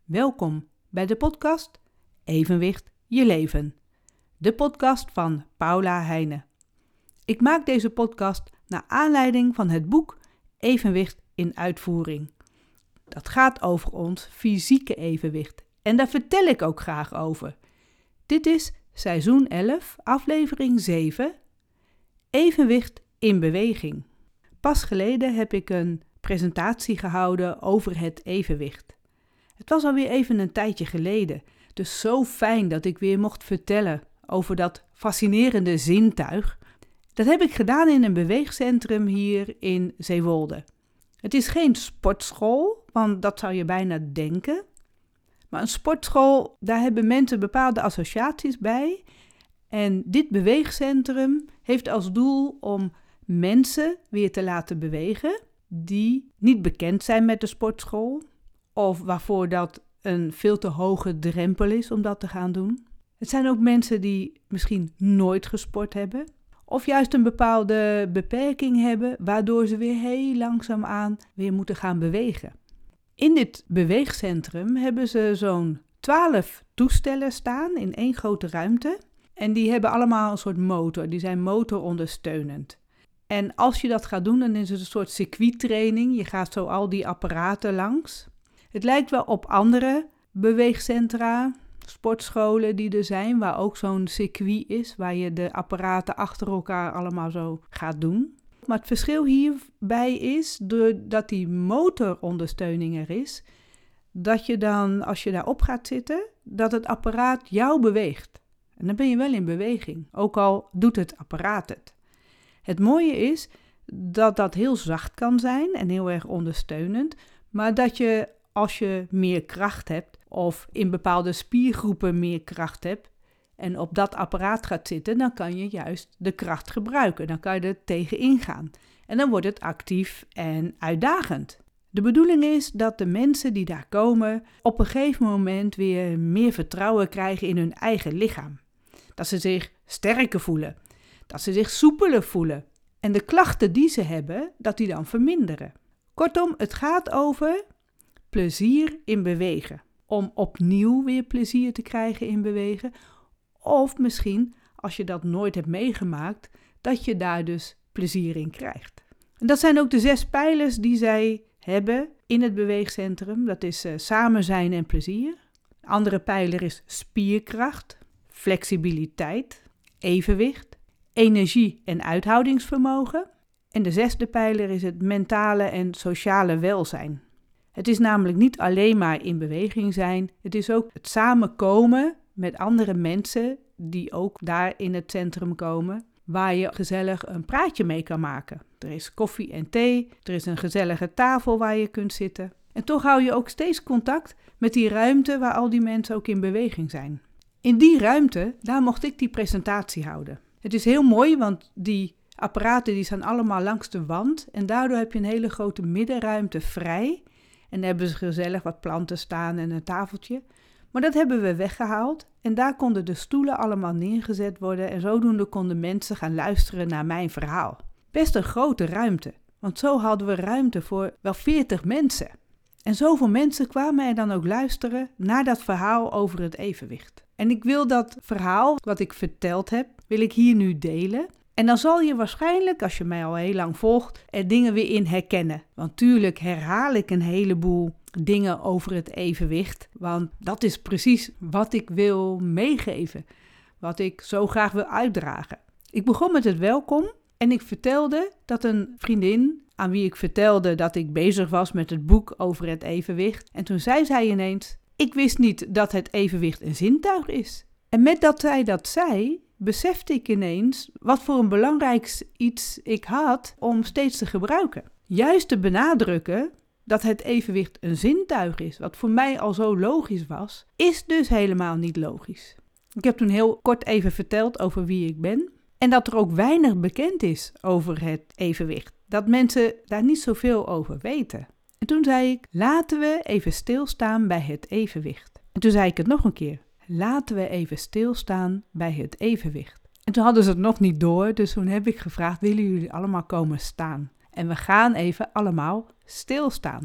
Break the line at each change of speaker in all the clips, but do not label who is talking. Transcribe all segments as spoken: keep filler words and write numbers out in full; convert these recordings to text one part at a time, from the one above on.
Welkom bij de podcast Evenwicht je leven. De podcast van Paula Heijnen. Ik maak deze podcast naar aanleiding van het boek Evenwicht in uitvoering. Dat gaat over ons fysieke evenwicht en daar vertel ik ook graag over. Dit is seizoen elf, aflevering zeven, Evenwicht in beweging. Pas geleden heb ik een presentatie gehouden over het evenwicht. Het was alweer even een tijdje geleden, dus zo fijn dat ik weer mocht vertellen over dat fascinerende zintuig. Dat heb ik gedaan in een beweegcentrum hier in Zeewolde. Het is geen sportschool, want dat zou je bijna denken. Maar een sportschool, daar hebben mensen bepaalde associaties bij. En dit beweegcentrum heeft als doel om mensen weer te laten bewegen die niet bekend zijn met de sportschool, of waarvoor dat een veel te hoge drempel is om dat te gaan doen. Het zijn ook mensen die misschien nooit gesport hebben, of juist een bepaalde beperking hebben, waardoor ze weer heel langzaamaan weer moeten gaan bewegen. In dit beweegcentrum hebben ze zo'n twaalf toestellen staan in één grote ruimte. En die hebben allemaal een soort motor, die zijn motorondersteunend. En als je dat gaat doen, dan is het een soort circuittraining. Je gaat zo al die apparaten langs. Het lijkt wel op andere beweegcentra, sportscholen die er zijn, waar ook zo'n circuit is, waar je de apparaten achter elkaar allemaal zo gaat doen. Maar het verschil hierbij is, doordat die motorondersteuning er is, dat je dan, als je daarop gaat zitten, dat het apparaat jou beweegt. En dan ben je wel in beweging, ook al doet het apparaat het. Het mooie is dat dat heel zacht kan zijn en heel erg ondersteunend, maar dat je, als je meer kracht hebt of in bepaalde spiergroepen meer kracht hebt en op dat apparaat gaat zitten, dan kan je juist de kracht gebruiken. Dan kan je er tegen ingaan. En dan wordt het actief en uitdagend. De bedoeling is dat de mensen die daar komen op een gegeven moment weer meer vertrouwen krijgen in hun eigen lichaam. Dat ze zich sterker voelen. Dat ze zich soepeler voelen. En de klachten die ze hebben, dat die dan verminderen. Kortom, het gaat over plezier in bewegen. Om opnieuw weer plezier te krijgen in bewegen. Of misschien, als je dat nooit hebt meegemaakt, dat je daar dus plezier in krijgt. En dat zijn ook de zes pijlers die zij hebben in het beweegcentrum. Dat is uh, samen zijn en plezier. De andere pijler is spierkracht, flexibiliteit, evenwicht, energie en uithoudingsvermogen. En de zesde pijler is het mentale en sociale welzijn. Het is namelijk niet alleen maar in beweging zijn, het is ook het samenkomen met andere mensen die ook daar in het centrum komen, waar je gezellig een praatje mee kan maken. Er is koffie en thee, er is een gezellige tafel waar je kunt zitten. En toch hou je ook steeds contact met die ruimte waar al die mensen ook in beweging zijn. In die ruimte, daar mocht ik die presentatie houden. Het is heel mooi, want die apparaten die staan allemaal langs de wand en daardoor heb je een hele grote middenruimte vrij. En daar hebben ze gezellig wat planten staan en een tafeltje. Maar dat hebben we weggehaald en daar konden de stoelen allemaal neergezet worden en zodoende konden mensen gaan luisteren naar mijn verhaal. Best een grote ruimte, want zo hadden we ruimte voor wel veertig mensen. En zoveel mensen kwamen er dan ook luisteren naar dat verhaal over het evenwicht. En ik wil dat verhaal wat ik verteld heb, wil ik hier nu delen. En dan zal je waarschijnlijk, als je mij al heel lang volgt, er dingen weer in herkennen. Want tuurlijk herhaal ik een heleboel dingen over het evenwicht. Want dat is precies wat ik wil meegeven. Wat ik zo graag wil uitdragen. Ik begon met het welkom en ik vertelde dat een vriendin, aan wie ik vertelde dat ik bezig was met het boek over het evenwicht. En toen zei zij ineens, ik wist niet dat het evenwicht een zintuig is. En met dat zij dat zei, besefte ik ineens wat voor een belangrijk iets ik had om steeds te gebruiken. Juist te benadrukken dat het evenwicht een zintuig is, wat voor mij al zo logisch was, is dus helemaal niet logisch. Ik heb toen heel kort even verteld over wie ik ben en dat er ook weinig bekend is over het evenwicht. Dat mensen daar niet zoveel over weten. En toen zei ik, laten we even stilstaan bij het evenwicht. En toen zei ik het nog een keer. Laten we even stilstaan bij het evenwicht. En toen hadden ze het nog niet door, dus toen heb ik gevraagd, willen jullie allemaal komen staan? En we gaan even allemaal stilstaan.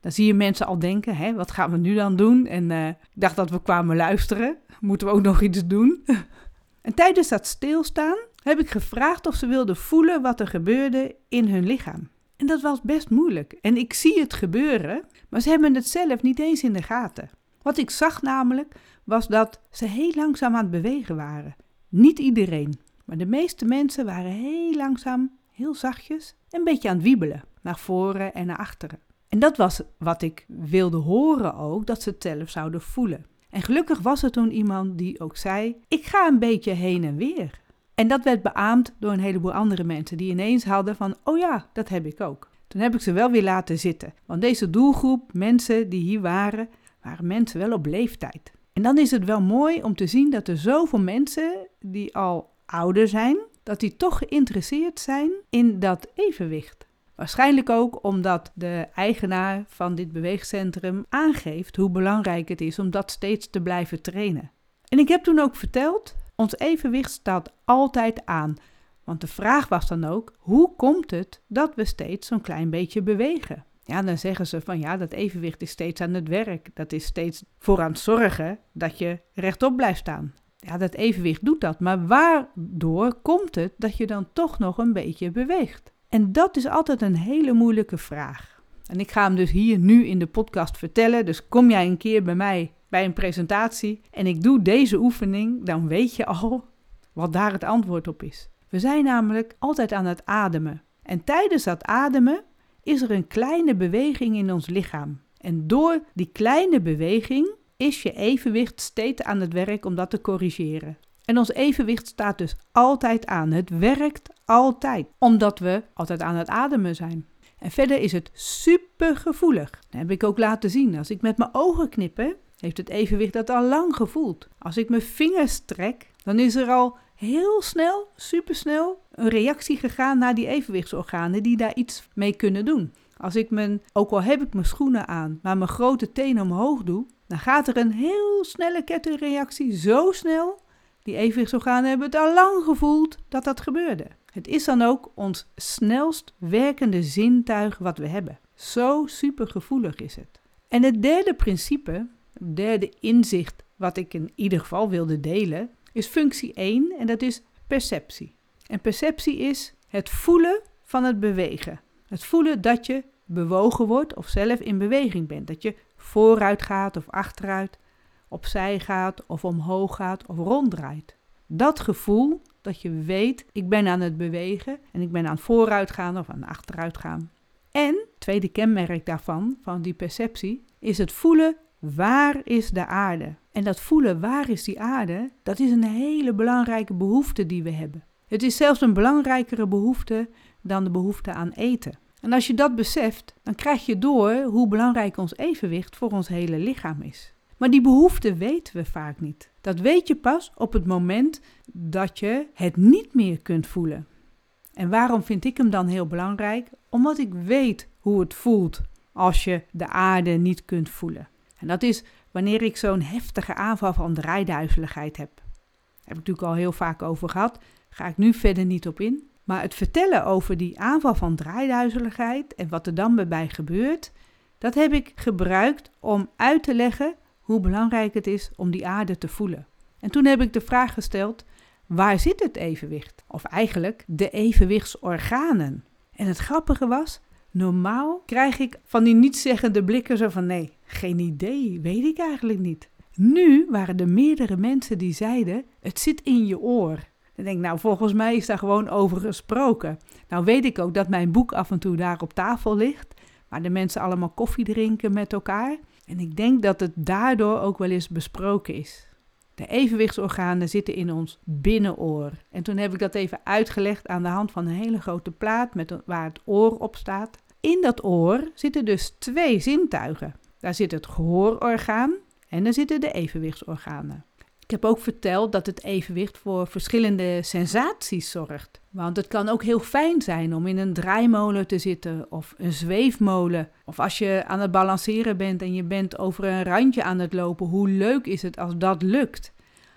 Dan zie je mensen al denken, hè, wat gaan we nu dan doen? En uh, ik dacht dat we kwamen luisteren. Moeten we ook nog iets doen? En tijdens dat stilstaan heb ik gevraagd of ze wilden voelen wat er gebeurde in hun lichaam. En dat was best moeilijk. En ik zie het gebeuren, maar ze hebben het zelf niet eens in de gaten. Wat ik zag namelijk, was dat ze heel langzaam aan het bewegen waren. Niet iedereen, maar de meeste mensen waren heel langzaam, heel zachtjes, een beetje aan het wiebelen. Naar voren en naar achteren. En dat was wat ik wilde horen ook, dat ze het zelf zouden voelen. En gelukkig was er toen iemand die ook zei, ik ga een beetje heen en weer. En dat werd beaamd door een heleboel andere mensen die ineens hadden van, oh ja, dat heb ik ook. Toen heb ik ze wel weer laten zitten. Want deze doelgroep mensen die hier waren, waren mensen wel op leeftijd. En dan is het wel mooi om te zien dat er zoveel mensen die al ouder zijn, dat die toch geïnteresseerd zijn in dat evenwicht. Waarschijnlijk ook omdat de eigenaar van dit beweegcentrum aangeeft hoe belangrijk het is om dat steeds te blijven trainen. En ik heb toen ook verteld, ons evenwicht staat altijd aan. Want de vraag was dan ook, hoe komt het dat we steeds zo'n klein beetje bewegen? Ja, dan zeggen ze van ja, dat evenwicht is steeds aan het werk. Dat is steeds voor aan het zorgen dat je rechtop blijft staan. Ja, dat evenwicht doet dat. Maar waardoor komt het dat je dan toch nog een beetje beweegt? En dat is altijd een hele moeilijke vraag. En ik ga hem dus hier nu in de podcast vertellen. Dus kom jij een keer bij mij bij een presentatie en ik doe deze oefening, dan weet je al wat daar het antwoord op is. We zijn namelijk altijd aan het ademen. En tijdens dat ademen is er een kleine beweging in ons lichaam. En door die kleine beweging is je evenwicht steeds aan het werk om dat te corrigeren. En ons evenwicht staat dus altijd aan. Het werkt altijd, omdat we altijd aan het ademen zijn. En verder is het super gevoelig. Dat heb ik ook laten zien. Als ik met mijn ogen knippen, heeft het evenwicht dat al lang gevoeld. Als ik mijn vingers trek, dan is er al heel snel, supersnel, een reactie gegaan naar die evenwichtsorganen die daar iets mee kunnen doen. Als ik mijn, ook al heb ik mijn schoenen aan, maar mijn grote tenen omhoog doe, dan gaat er een heel snelle kettingreactie, zo snel. Die evenwichtsorganen hebben het al lang gevoeld dat dat gebeurde. Het is dan ook ons snelst werkende zintuig wat we hebben. Zo supergevoelig is het. En het derde principe, het derde inzicht wat ik in ieder geval wilde delen, is functie één en dat is perceptie. En perceptie is het voelen van het bewegen. Het voelen dat je bewogen wordt of zelf in beweging bent. Dat je vooruit gaat of achteruit, opzij gaat of omhoog gaat of ronddraait. Dat gevoel dat je weet, ik ben aan het bewegen en ik ben aan het vooruit gaan of aan het achteruit gaan. En het tweede kenmerk daarvan, van die perceptie, is het voelen, waar is de aarde? En dat voelen, waar is die aarde, dat is een hele belangrijke behoefte die we hebben. Het is zelfs een belangrijkere behoefte dan de behoefte aan eten. En als je dat beseft, dan krijg je door hoe belangrijk ons evenwicht voor ons hele lichaam is. Maar die behoefte weten we vaak niet. Dat weet je pas op het moment dat je het niet meer kunt voelen. En waarom vind ik hem dan heel belangrijk? Omdat ik weet hoe het voelt als je de aarde niet kunt voelen. En dat is wanneer ik zo'n heftige aanval van draaiduizeligheid heb. Daar heb ik natuurlijk al heel vaak over gehad. Ga ik nu verder niet op in. Maar het vertellen over die aanval van draaiduizeligheid en wat er dan bij gebeurt, dat heb ik gebruikt om uit te leggen hoe belangrijk het is om die aarde te voelen. En toen heb ik de vraag gesteld, waar zit het evenwicht? Of eigenlijk de evenwichtsorganen. En het grappige was, normaal krijg ik van die nietszeggende blikken zo van nee, geen idee, weet ik eigenlijk niet. Nu waren er meerdere mensen die zeiden, het zit in je oor. Dan denk ik, nou volgens mij is daar gewoon over gesproken. Nou weet ik ook dat mijn boek af en toe daar op tafel ligt, waar de mensen allemaal koffie drinken met elkaar. En ik denk dat het daardoor ook wel eens besproken is. De evenwichtsorganen zitten in ons binnenoor. En toen heb ik dat even uitgelegd aan de hand van een hele grote plaat met waar het oor op staat. In dat oor zitten dus twee zintuigen. Daar zit het gehoororgaan en daar zitten de evenwichtsorganen. Ik heb ook verteld dat het evenwicht voor verschillende sensaties zorgt. Want het kan ook heel fijn zijn om in een draaimolen te zitten of een zweefmolen. Of als je aan het balanceren bent en je bent over een randje aan het lopen, hoe leuk is het als dat lukt?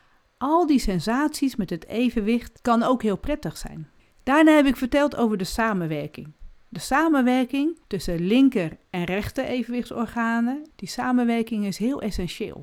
Al die sensaties met het evenwicht kan ook heel prettig zijn. Daarna heb ik verteld over de samenwerking. De samenwerking tussen linker en rechter evenwichtsorganen, die samenwerking is heel essentieel.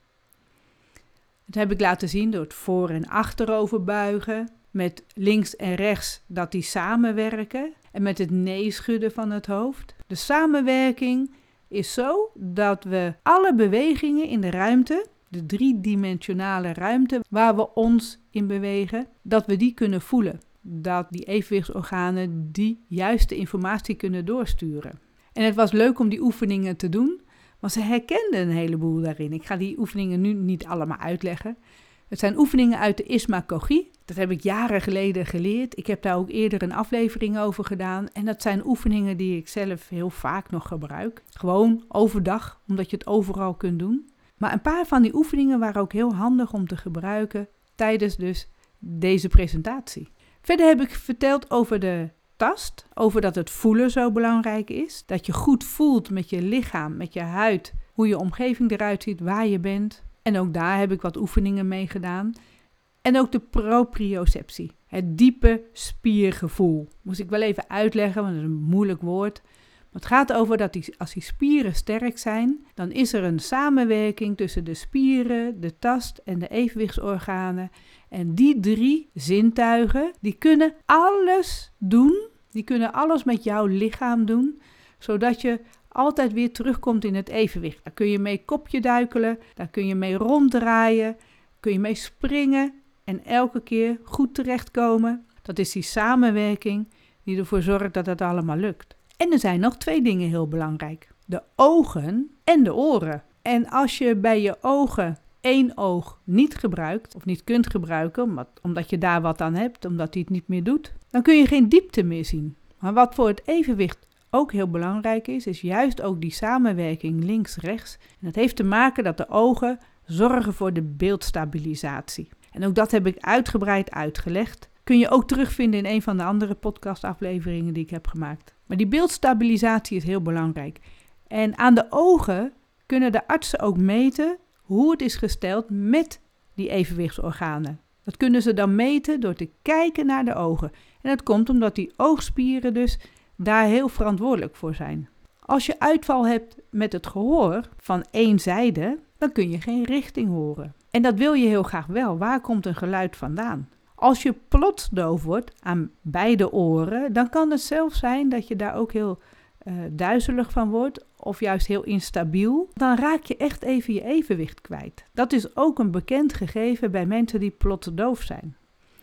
Dat heb ik laten zien door het voor- en achterover buigen, met links en rechts dat die samenwerken en met het nee-schudden van het hoofd. De samenwerking is zo dat we alle bewegingen in de ruimte, de driedimensionale ruimte waar we ons in bewegen, dat we die kunnen voelen. Dat die evenwichtsorganen die juiste informatie kunnen doorsturen. En het was leuk om die oefeningen te doen, want ze herkenden een heleboel daarin. Ik ga die oefeningen nu niet allemaal uitleggen. Het zijn oefeningen uit de ismagogie. Dat heb ik jaren geleden geleerd. Ik heb daar ook eerder een aflevering over gedaan. En dat zijn oefeningen die ik zelf heel vaak nog gebruik. Gewoon overdag, omdat je het overal kunt doen. Maar een paar van die oefeningen waren ook heel handig om te gebruiken tijdens dus deze presentatie. Verder heb ik verteld over de tast, over dat het voelen zo belangrijk is. Dat je goed voelt met je lichaam, met je huid, hoe je omgeving eruit ziet, waar je bent. En ook daar heb ik wat oefeningen mee gedaan. En ook de proprioceptie, het diepe spiergevoel. Moest ik wel even uitleggen, want dat is een moeilijk woord. Maar het gaat over dat die, als die spieren sterk zijn, dan is er een samenwerking tussen de spieren, de tast en de evenwichtsorganen. En die drie zintuigen, die kunnen alles doen, die kunnen alles met jouw lichaam doen, zodat je altijd weer terugkomt in het evenwicht. Daar kun je mee kopje duikelen, daar kun je mee ronddraaien, kun je mee springen en elke keer goed terechtkomen. Dat is die samenwerking die ervoor zorgt dat het allemaal lukt. En er zijn nog twee dingen heel belangrijk. De ogen en de oren. En als je bij je ogen één oog niet gebruikt of niet kunt gebruiken, omdat, omdat je daar wat aan hebt, omdat hij het niet meer doet, dan kun je geen diepte meer zien. Maar wat voor het evenwicht ook heel belangrijk is, is juist ook die samenwerking links-rechts. En dat heeft te maken dat de ogen zorgen voor de beeldstabilisatie. En ook dat heb ik uitgebreid uitgelegd. Kun je ook terugvinden in een van de andere podcastafleveringen die ik heb gemaakt. Maar die beeldstabilisatie is heel belangrijk. En aan de ogen kunnen de artsen ook meten hoe het is gesteld met die evenwichtsorganen. Dat kunnen ze dan meten door te kijken naar de ogen. En dat komt omdat die oogspieren dus daar heel verantwoordelijk voor zijn. Als je uitval hebt met het gehoor van één zijde, dan kun je geen richting horen. En dat wil je heel graag wel. Waar komt een geluid vandaan? Als je plots doof wordt aan beide oren, dan kan het zelfs zijn dat je daar ook heel uh, duizelig van wordt of juist heel instabiel. Dan raak je echt even je evenwicht kwijt. Dat is ook een bekend gegeven bij mensen die plots doof zijn.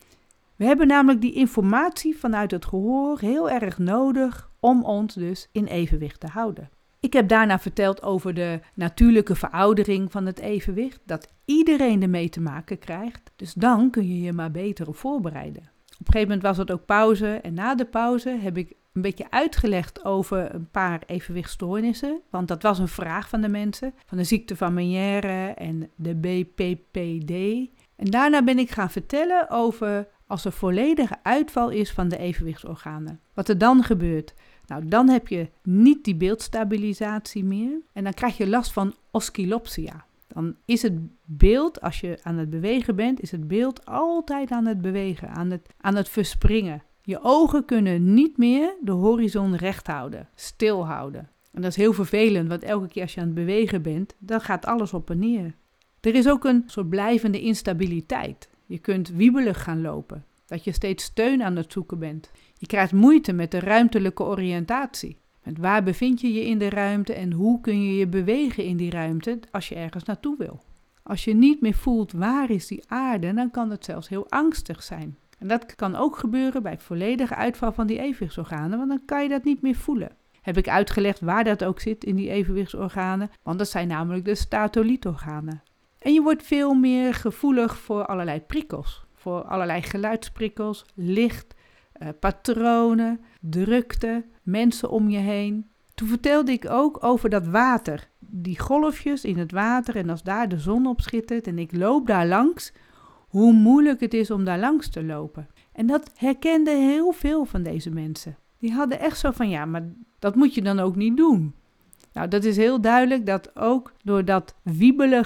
We hebben namelijk die informatie vanuit het gehoor heel erg nodig om ons dus in evenwicht te houden. Ik heb daarna verteld over de natuurlijke veroudering van het evenwicht, dat iedereen ermee te maken krijgt. Dus dan kun je je maar beter op voorbereiden. Op een gegeven moment was het ook pauze en na de pauze heb ik een beetje uitgelegd over een paar evenwichtstoornissen. Want dat was een vraag van de mensen, van de ziekte van Meniere en de B P P D. En daarna ben ik gaan vertellen over als er volledige uitval is van de evenwichtsorganen. Wat er dan gebeurt. Nou, dan heb je niet die beeldstabilisatie meer en dan krijg je last van oscillopsia. Dan is het beeld, als je aan het bewegen bent, is het beeld altijd aan het bewegen, aan het, aan het verspringen. Je ogen kunnen niet meer de horizon recht houden, stil houden. En dat is heel vervelend, want elke keer als je aan het bewegen bent, dan gaat alles op en neer. Er is ook een soort blijvende instabiliteit. Je kunt wiebelig gaan lopen, dat je steeds steun aan het zoeken bent. Je krijgt moeite met de ruimtelijke oriëntatie. Met waar bevind je je in de ruimte en hoe kun je je bewegen in die ruimte als je ergens naartoe wil. Als je niet meer voelt waar is die aarde, dan kan het zelfs heel angstig zijn. En dat kan ook gebeuren bij volledige uitval van die evenwichtsorganen, want dan kan je dat niet meer voelen. Heb ik uitgelegd waar dat ook zit in die evenwichtsorganen, want dat zijn namelijk de statolitorganen. En je wordt veel meer gevoelig voor allerlei prikkels, voor allerlei geluidsprikkels, licht, Uh, patronen, drukte, mensen om je heen. Toen vertelde ik ook over dat water. Die golfjes in het water en als daar de zon op schittert en ik loop daar langs, hoe moeilijk het is om daar langs te lopen. En dat herkenden heel veel van deze mensen. Die hadden echt zo van, ja, maar dat moet je dan ook niet doen. Nou, dat is heel duidelijk dat ook door dat wiebelige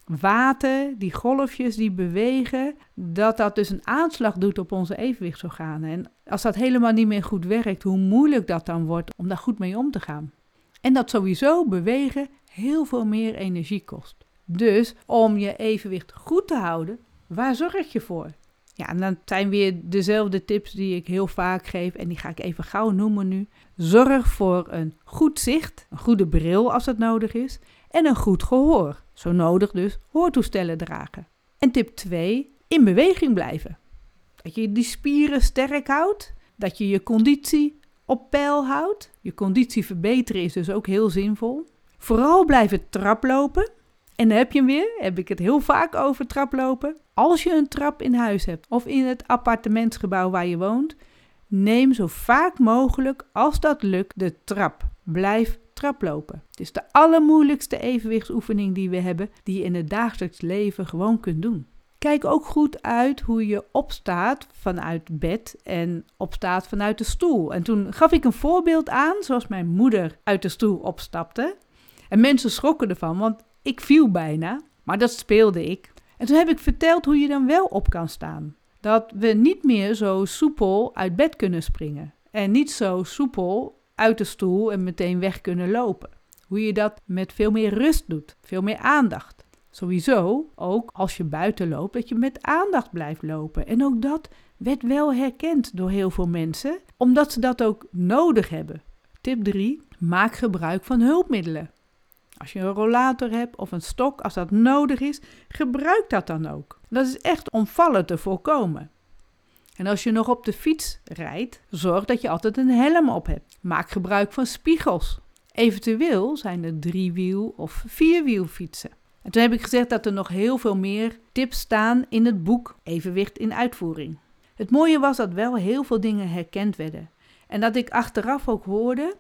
water, die golfjes die bewegen, dat dat dus een aanslag doet op onze evenwichtsorganen. En als dat helemaal niet meer goed werkt, hoe moeilijk dat dan wordt om daar goed mee om te gaan. En dat sowieso bewegen heel veel meer energie kost. Dus om je evenwicht goed te houden, waar zorg je voor? Ja, en dan zijn weer dezelfde tips die ik heel vaak geef en die ga ik even gauw noemen nu. Zorg voor een goed zicht, een goede bril als dat nodig is en een goed gehoor. Zo nodig dus hoortoestellen dragen. En tip twee, in beweging blijven. Dat je die spieren sterk houdt, dat je je conditie op peil houdt. Je conditie verbeteren is dus ook heel zinvol. Vooral blijven traplopen. En dan heb je hem weer, heb ik het heel vaak over traplopen. Als je een trap in huis hebt of in het appartementsgebouw waar je woont, neem zo vaak mogelijk, als dat lukt, de trap. Blijf traplopen. Het is de allermoeilijkste evenwichtsoefening die we hebben, die je in het dagelijks leven gewoon kunt doen. Kijk ook goed uit hoe je opstaat vanuit bed en opstaat vanuit de stoel. En toen gaf ik een voorbeeld aan, zoals mijn moeder uit de stoel opstapte. En mensen schrokken ervan, want ik viel bijna, maar dat speelde ik. En toen heb ik verteld hoe je dan wel op kan staan. Dat we niet meer zo soepel uit bed kunnen springen. En niet zo soepel uit de stoel en meteen weg kunnen lopen. Hoe je dat met veel meer rust doet, veel meer aandacht. Sowieso, ook als je buiten loopt, dat je met aandacht blijft lopen. En ook dat werd wel herkend door heel veel mensen, omdat ze dat ook nodig hebben. Tip drie, maak gebruik van hulpmiddelen. Als je een rollator hebt of een stok, als dat nodig is, gebruik dat dan ook. Dat is echt om vallen te voorkomen. En als je nog op de fiets rijdt, zorg dat je altijd een helm op hebt. Maak gebruik van spiegels. Eventueel zijn er driewiel- of vierwielfietsen. En toen heb ik gezegd dat er nog heel veel meer tips staan in het boek Evenwicht in uitvoering. Het mooie was dat wel heel veel dingen herkend werden. En dat ik achteraf ook hoorde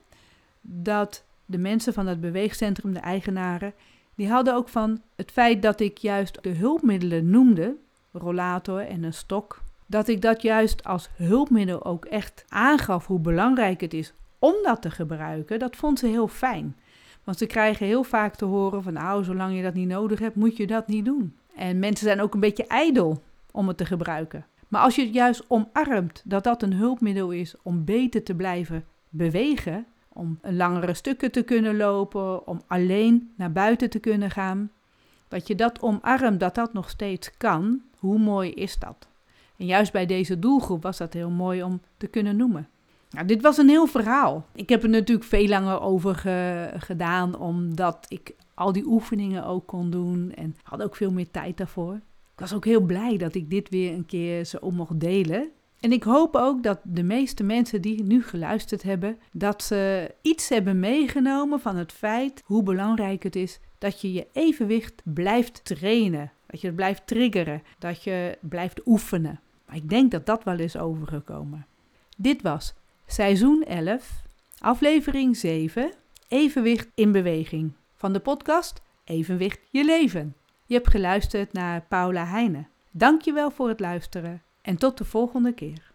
dat de mensen van het beweegcentrum, de eigenaren, die hadden ook van het feit dat ik juist de hulpmiddelen noemde, rollator en een stok, dat ik dat juist als hulpmiddel ook echt aangaf hoe belangrijk het is om dat te gebruiken. Dat vond ze heel fijn. Want ze krijgen heel vaak te horen van nou, zolang je dat niet nodig hebt, moet je dat niet doen. En mensen zijn ook een beetje ijdel om het te gebruiken. Maar als je het juist omarmt dat dat een hulpmiddel is om beter te blijven bewegen, om langere stukken te kunnen lopen, om alleen naar buiten te kunnen gaan, dat je dat omarmt, dat dat nog steeds kan, hoe mooi is dat? En juist bij deze doelgroep was dat heel mooi om te kunnen noemen. Nou, dit was een heel verhaal. Ik heb er natuurlijk veel langer over ge- gedaan, omdat ik al die oefeningen ook kon doen en had ook veel meer tijd daarvoor. Ik was ook heel blij dat ik dit weer een keer zo mocht delen. En ik hoop ook dat de meeste mensen die nu geluisterd hebben, dat ze iets hebben meegenomen van het feit hoe belangrijk het is dat je je evenwicht blijft trainen. Dat je het blijft triggeren, dat je blijft oefenen. Maar ik denk dat dat wel is overgekomen. Dit was seizoen elf, aflevering zeven, Evenwicht in beweging. Van de podcast Evenwicht je leven. Je hebt geluisterd naar Paula Heine. Dank je wel voor het luisteren en tot de volgende keer.